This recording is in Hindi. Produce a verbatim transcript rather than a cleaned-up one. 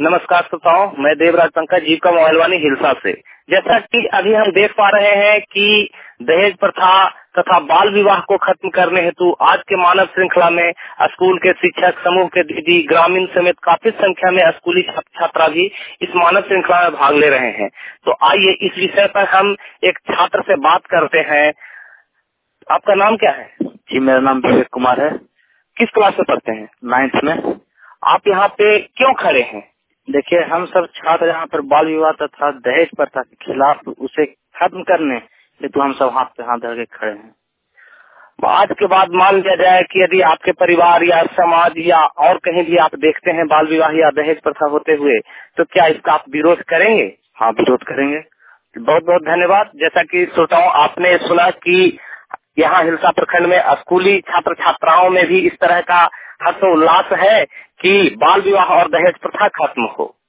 नमस्कार श्रोताओं, मैं देवराज पंकज जीविका मोबाइल वाणी हिलसा से। जैसा कि अभी हम देख पा रहे हैं कि दहेज प्रथा तथा बाल विवाह को खत्म करने हेतु आज के मानव श्रृंखला में स्कूल के शिक्षक समूह के दीदी, ग्रामीण समेत काफी संख्या में स्कूली छात्रा भी इस मानव श्रृंखला में भाग ले रहे हैं। तो आइए इस विषय पर हम एक छात्र से बात करते हैं। आपका नाम क्या है? जी, मेरा नाम विवेक कुमार है। किस क्लास में पढ़ते हैं? नाइन्थ में। आप यहाँ पे क्यों खड़े हैं? देखिए, हम सब छात्र यहाँ पर बाल विवाह तथा दहेज प्रथा के खिलाफ उसे खत्म करने हेतु हम सब हाथ पे हाथ धर के खड़े हैं। आज के बाद मान लिया जाए कि यदि आपके परिवार या समाज या और कहीं भी आप देखते हैं बाल विवाह या दहेज प्रथा होते हुए, तो क्या इसका आप विरोध करेंगे? हाँ, विरोध करेंगे। बहुत बहुत धन्यवाद। जैसा कि श्रोताओं आपने सुना कि यहाँ हिलसा प्रखंड में स्कूली छात्र छात्राओं में भी इस तरह का हर्षोल्लास है कि बाल विवाह और दहेज प्रथा खत्म हो।